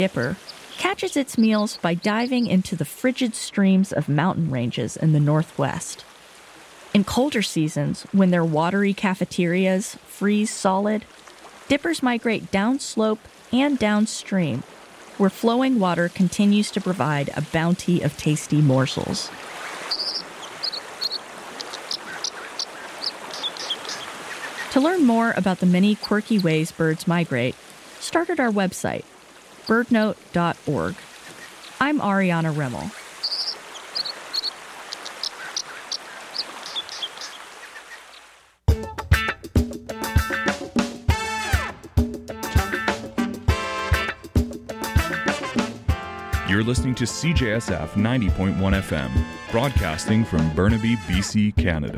dipper catches its meals by diving into the frigid streams of mountain ranges in the northwest. In colder seasons, when their watery cafeterias freeze solid, dippers migrate downslope and downstream, where flowing water continues to provide a bounty of tasty morsels. To learn more about the many quirky ways birds migrate, start at our website, birdnote.org. I'm Ariana Remmel. You're listening to CJSF 90.1 FM, broadcasting from Burnaby, BC, Canada.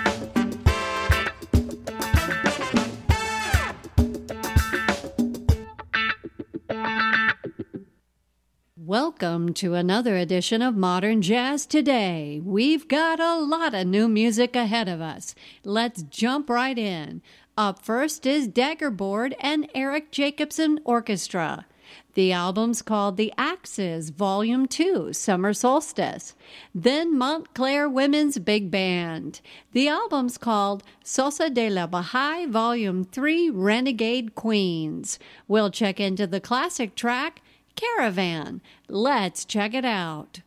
Welcome to another edition of Modern Jazz Today. We've got a lot of new music ahead of us. Let's jump right in. Up first is Daggerboard and Eric Jacobson Orchestra. The album's called The Axes, Volume 2, Summer Solstice. Then Montclair Women's Big Band. The album's called Salsa de la Baha'i, Volume 3, Renegade Queens. We'll check into the classic track, Caravan. Let's check it out.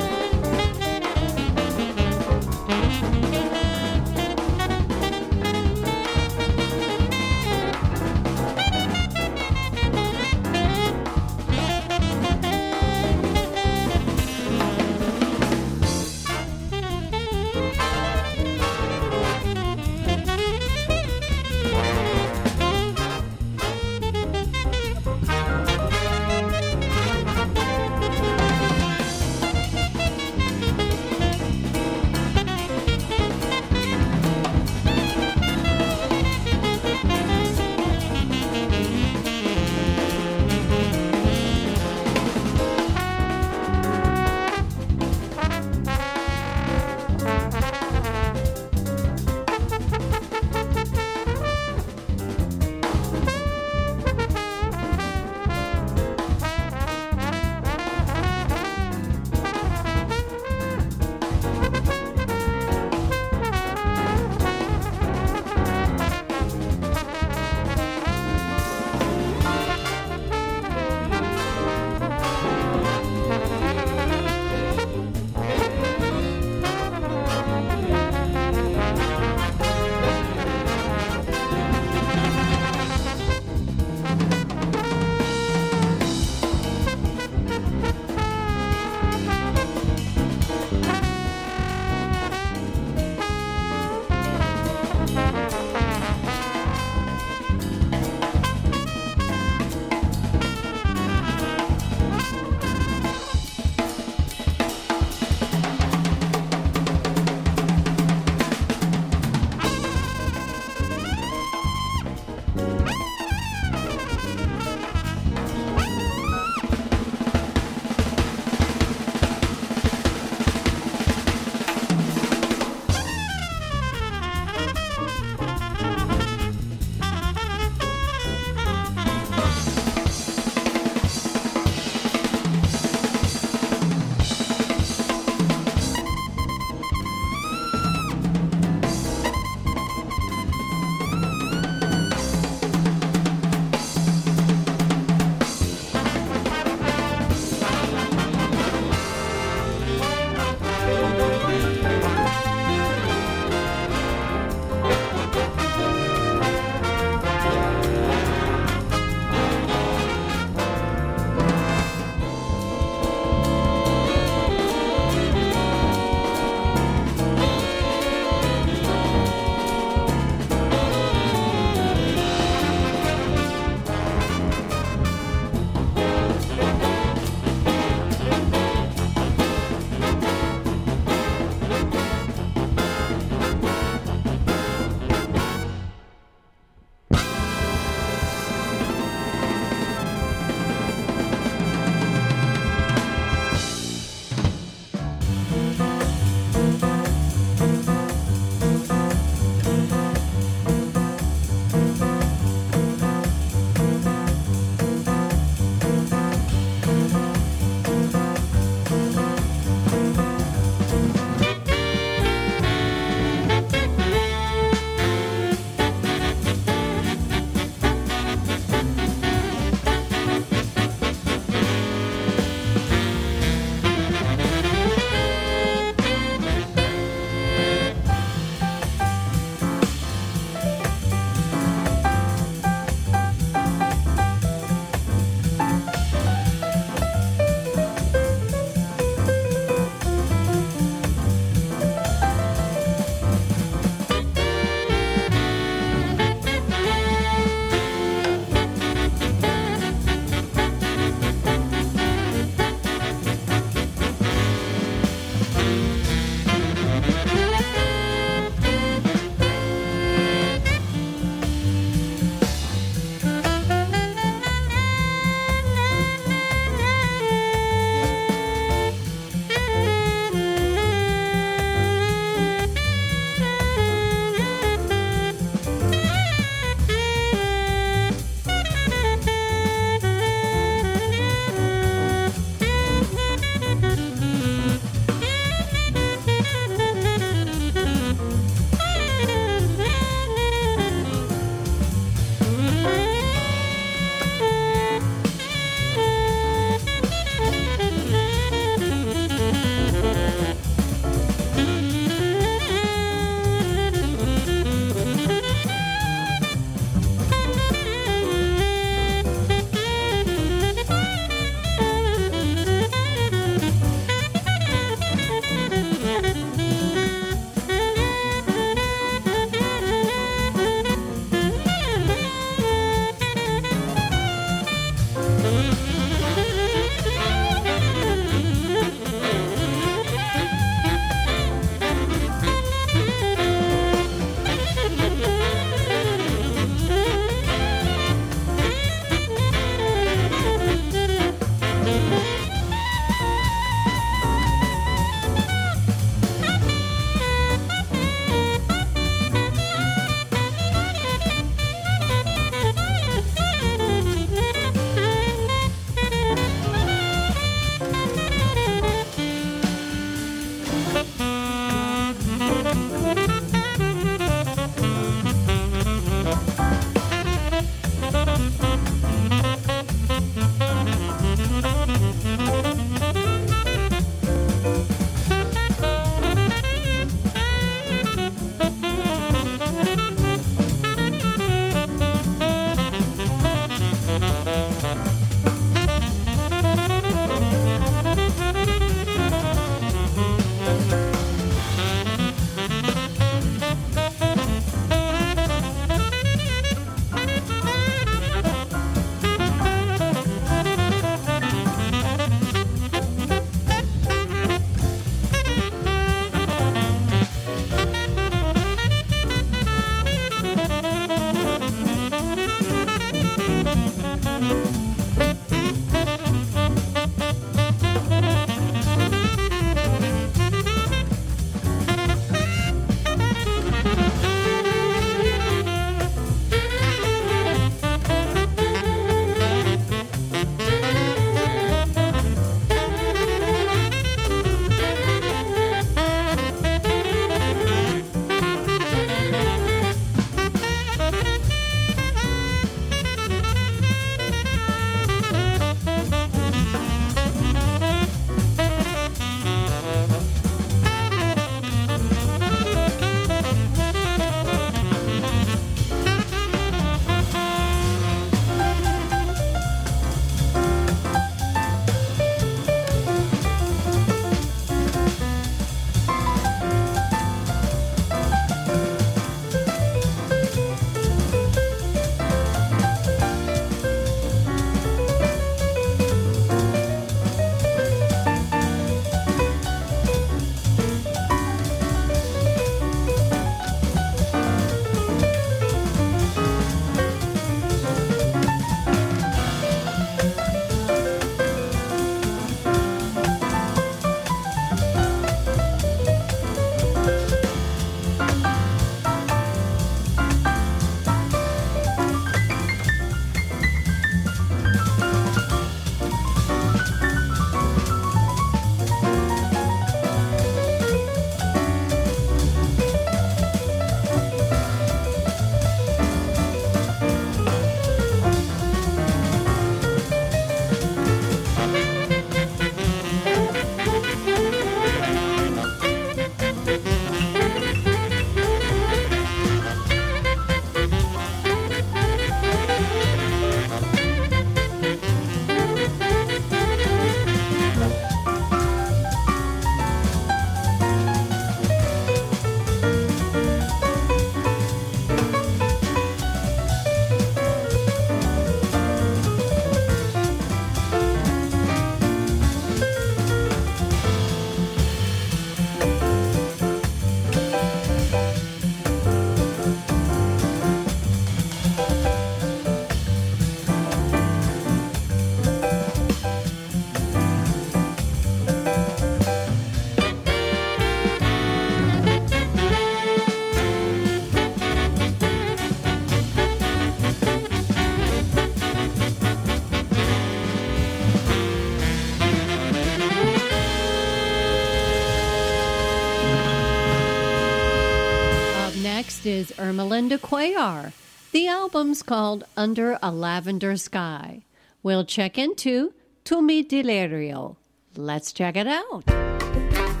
Next is Ermelinda Cuellar. The album's called Under a Lavender Sky. We'll check into Tu Mi Delirio. Let's check it out.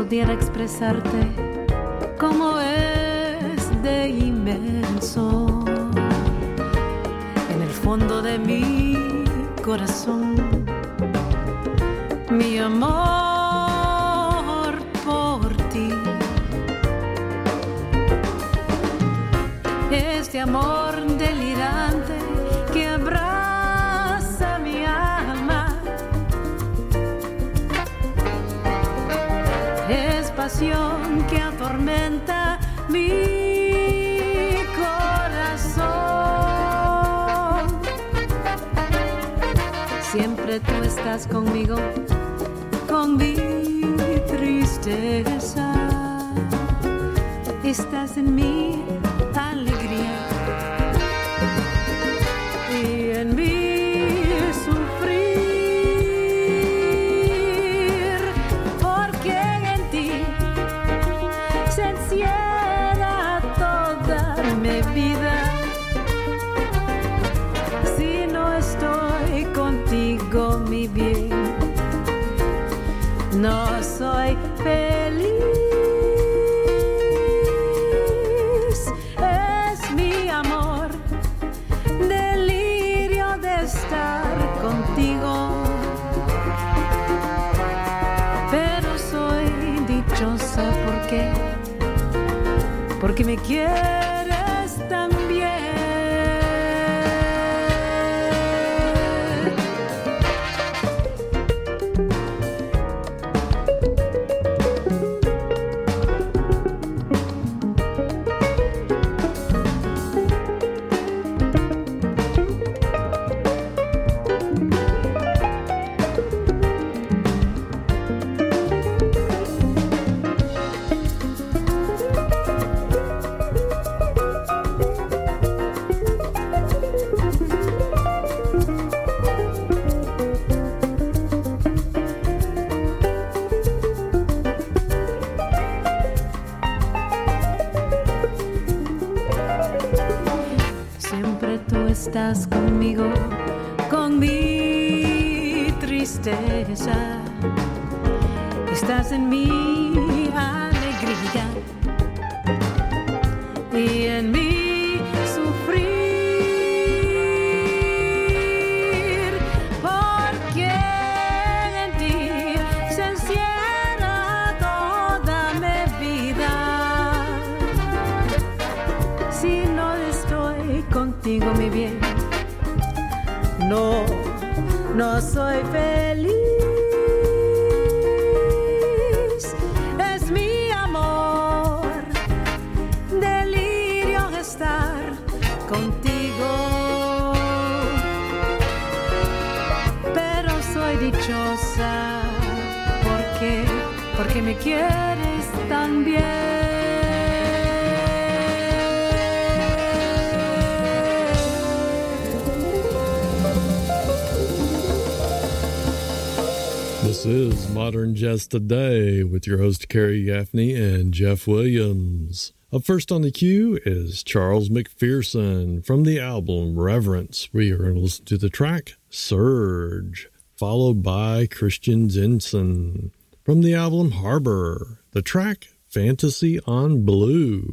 pudiera expresarte cómo es de inmenso en el fondo de mi corazón, mi amor por ti. Este amor delirante que abraza mi alma es pasión que atormenta mi corazón. Siempre tú estás conmigo, con mi tristeza. Estás en mi alegría y en mi sufrir, porque en ti se encierra toda mi vida. Si no estoy contigo, mi bien, no soy feliz. Porque me quieres tan bien. Estás conmigo, con mi tristeza. Estás en mi alegría y en mi sufrir, porque en ti se encierra toda mi vida. Si no estoy contigo, mi bien, no soy feliz. Es mi amor, delirio estar contigo. Pero soy dichosa porque me quieres tan bien. This is Modern Jazz Today with your host Carrie Gaffney and Jeff Williams. Up first on the queue is Charles McPherson from the album Reverence. We are going to listen to the track Surge, followed by Christian Zinson from the album Harbor, the track Fantasy on Blue.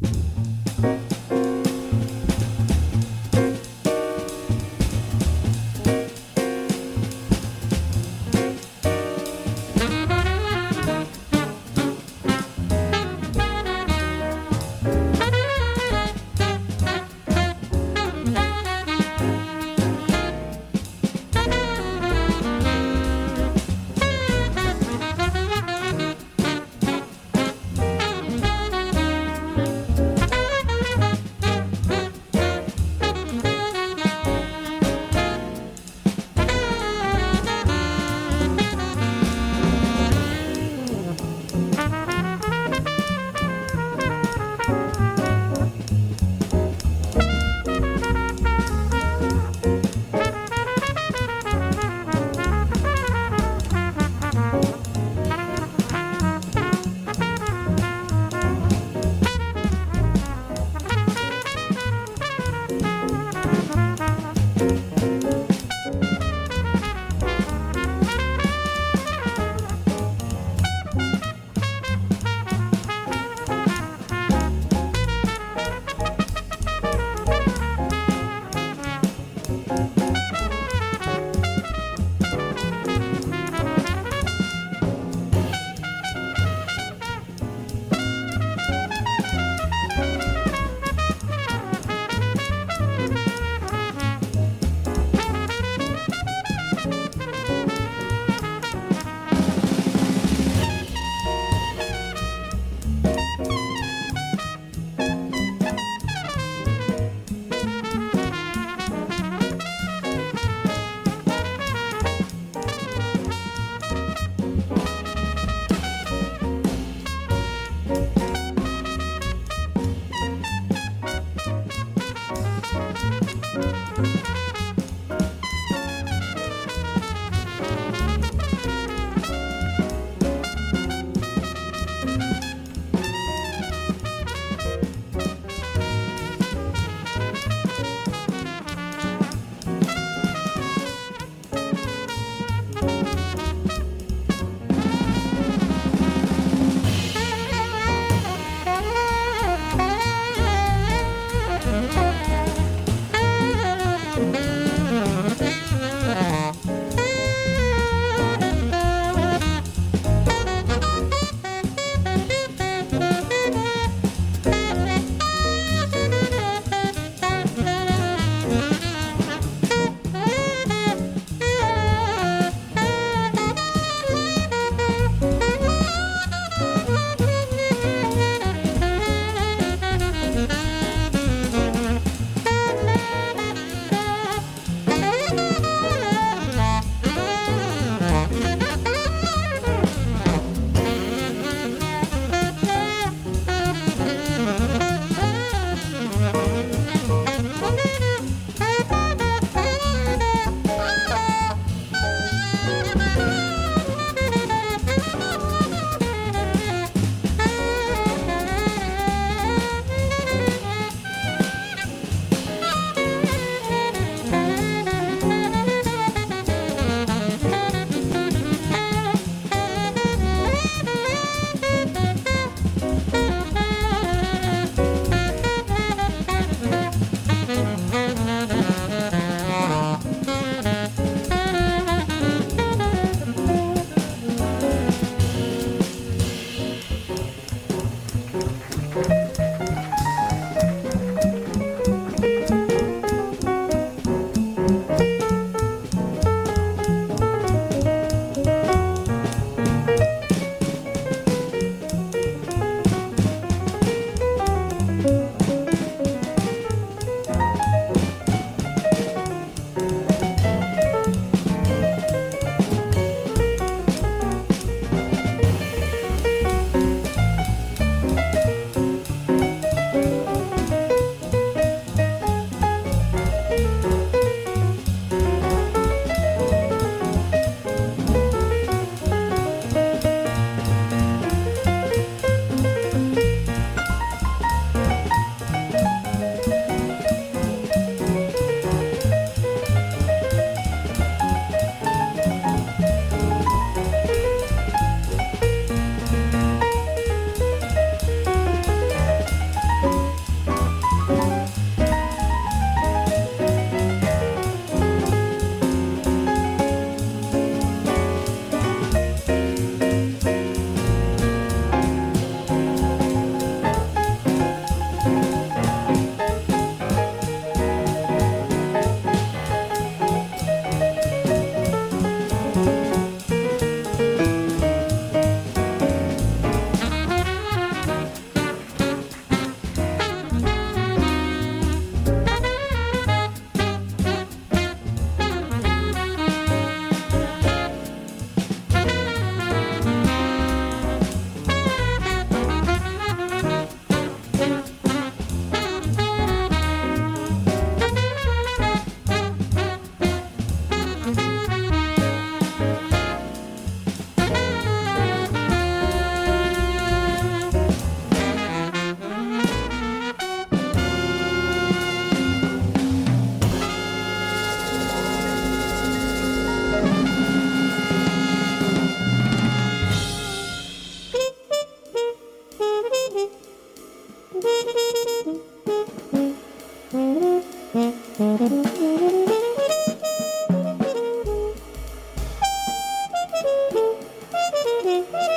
Thank you.